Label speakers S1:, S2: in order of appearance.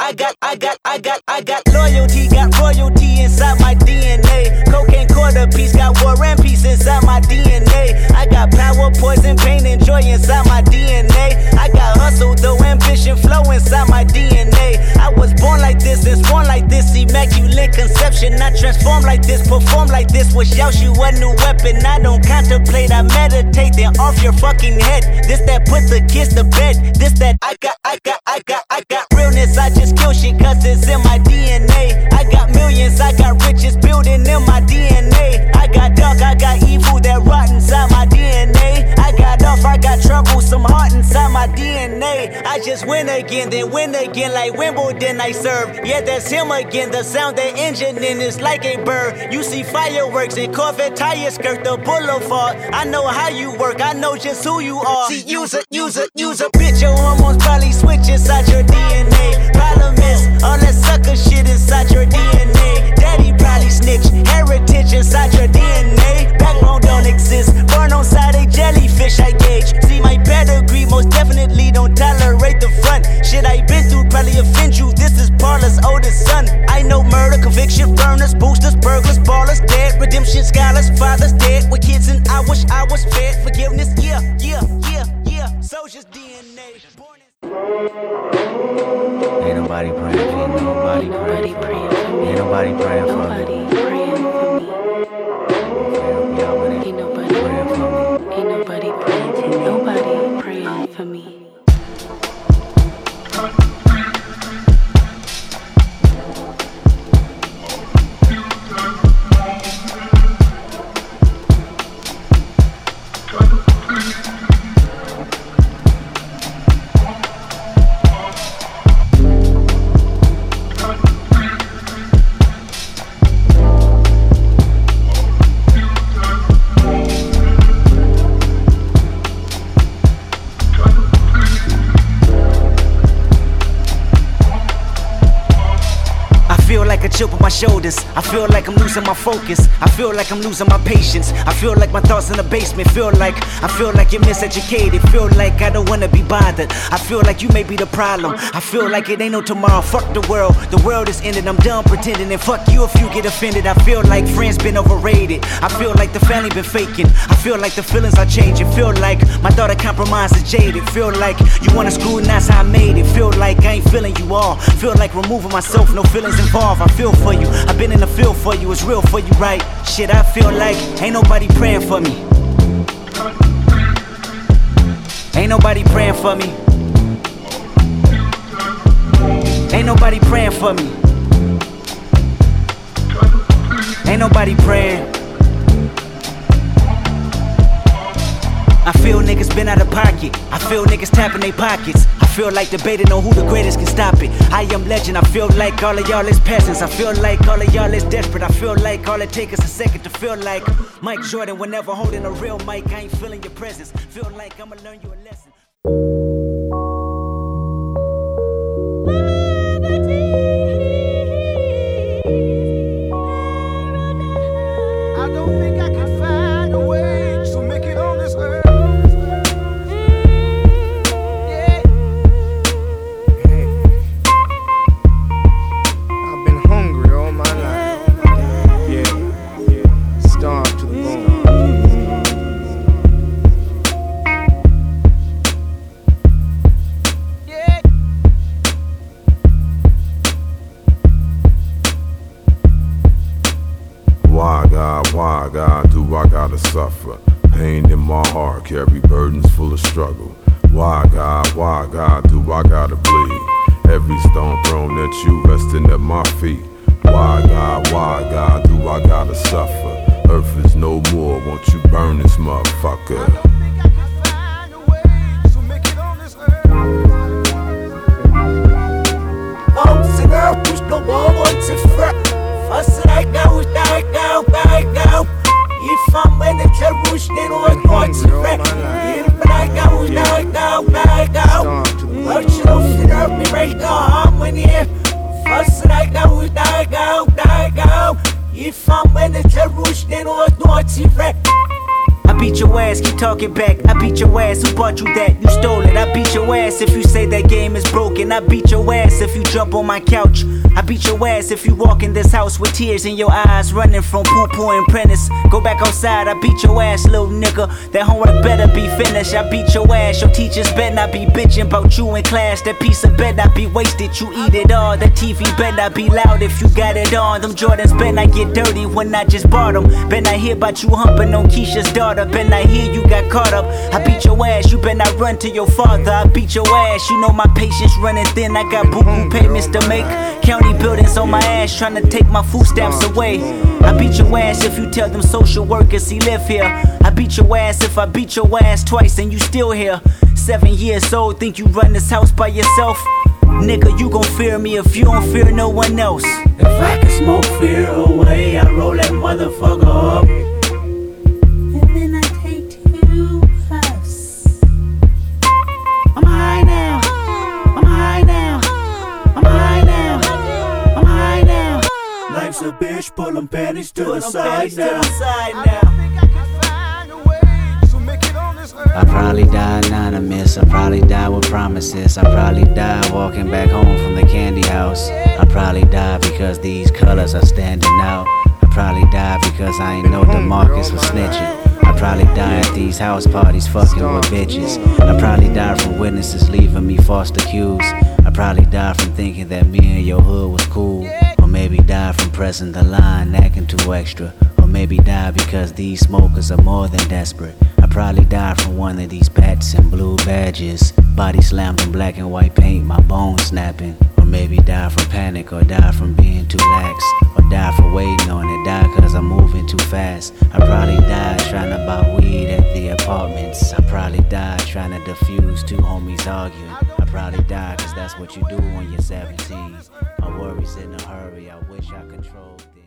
S1: got loyalty, got royalty inside my DNA. Cocaine quarter piece, got war and peace inside my DNA. I got power, poison, pain, and joy inside my DNA. I got hustle, though, ambition, flow inside my DNA. I was born like this and sworn like this, immaculate conception. I transform like this, perform like this, wish out you a new weapon. I don't contemplate, I meditate, then off your fucking head. This that put the kids to bed. This that I got realness, I just kill shit cause it's in my DNA. I got millions, I got riches building in my DNA. I got dark, I got evil that rot inside my DNA. I got off, I got trouble, some heart inside my DNA. I just win again, then win again like Wimbledon I serve. Yeah, that's him again, the sound that engine in is like a bird. You see fireworks and Corvette tires skirt the boulevard. I know how you work, I know just who you are. See, use a bitch, your hormones probably switch inside your DNA. Problem is, all that sucker shit inside your DNA. Daddy probably snitch, heritage inside your DNA. Backbone don't exist, born on side a jellyfish I gauge. See my pedigree, most definitely don't tolerate the front. Shit I been through probably offend you, this is Paula's oldest son. I know murder, conviction, burners, boosters, burglars, ballers, dead, redemption, scholars, fathers dead, with kids and I wish I was fed. Forgiveness, yeah, soldier's DNA.
S2: Ain't nobody praying for me. Nobody praying for me. Ain't nobody praying for me.
S3: Ain't nobody praying for me. Ain't nobody praying for me. Nobody praying for me.
S1: Chip on my shoulders, I feel like I'm losing my focus. I feel like I'm losing my patience. I feel like my thoughts in the basement. I feel like you're miseducated. Feel like I don't wanna be bothered. I feel like you may be the problem. I feel like it ain't no tomorrow. Fuck the world is ended. I'm done pretending, and fuck you if you get offended. I feel like friends been overrated. I feel like the family been faking. I feel like the feelings are changing. Feel like my daughter compromised is jaded. Feel like you wanna screw and that's how I made it. Feel like I ain't feeling you all. Feel like removing myself, no feelings involved. I feel for you, I've been in the field for you, it's real for you, right? Shit, I feel like ain't nobody praying for me. Ain't nobody praying for me. Ain't nobody praying for me. Ain't nobody praying. I feel niggas been out of pocket. I feel niggas tapping their pockets. I feel like debating on who the greatest can stop it. I am legend. I feel like all of y'all is peasants. I feel like all of y'all is desperate. I feel like all it takes is a second to feel like Mike Jordan whenever holding a real mic. I ain't feeling your presence. Feel like I'ma learn you a lesson.
S4: I don't think I can find a way to make it on this earth.
S5: Why, God, do I gotta suffer? Pain in my heart, carry burdens full of struggle. Why, God, do I gotta bleed? Every stone thrown at you, resting at my feet. Why, God, do I gotta suffer? Earth is no more, won't you burn this motherfucker?
S4: I don't think I can find a way to make it on this earth.
S1: Folks, girl, push the wall to front. First, I go. If I'm in the Jerusalem, then I'm going to wreck. If I go. Watch it off, sit up, me right the harmony. First, I go. If I'm in the Jerusalem, then I'm going to wreck. I beat your ass, keep talking back. I beat your ass, who bought you that? You stole it. I beat your ass if you say that game is broken. I beat your ass if you jump on my couch. I beat your ass if you walk in this house with tears in your eyes, running from poo-poo and Prentice. Go back outside, I beat your ass, little nigga. That homework better be finished. I beat your ass, your teachers better not be bitching about you in class. That piece of better not be wasted, you eat it all. That TV better not be loud if you got it on. Them Jordans better not get dirty when I just bought them. Better not hear about you humping on Keisha's daughter. Better not hear you got caught up. I beat your ass, you better not run to your father. I beat your ass, you know my patience running thin. I got boo-boo payments to make. County buildings on my ass trying to take my food stamps away. I beat your ass if you tell them social workers he live here. I beat your ass if I beat your ass twice and you still here. 7 years old, think you run this house by yourself? Nigga, you gon' fear me if you don't fear no one else.
S6: If I can smoke fear away, I roll that motherfucker up.
S3: And then I take 2 puffs.
S6: I'm high now. I'm high now. I'm high now. I'm high now. Life's a bitch, pull them panties to the side now.
S4: I don't think I can find a way to make it on this earth.
S2: I probably die anonymous, I probably die with promises. I probably die walking back home from the candy house. I probably die because these colors are standing out. I probably die because I ain't know DeMarcus was snitching. I probably die at these house parties fucking with bitches. I probably die from witnesses leaving me false accused. I probably die from thinking that me and your hood was cool. Or maybe die from pressing the line, acting too extra. Or maybe die because these smokers are more than desperate. I probably die from one of these pats and blue badges. Body slammed in black and white paint, my bones snapping. Or maybe die from panic, or die from being too lax. Or die for waiting on it, die cause I'm moving too fast. I probably died trying to buy weed at the apartments. I probably died trying to defuse 2 homies arguing. I probably died cause that's what you do when you're 17. My worries in a hurry, I wish I controlled it.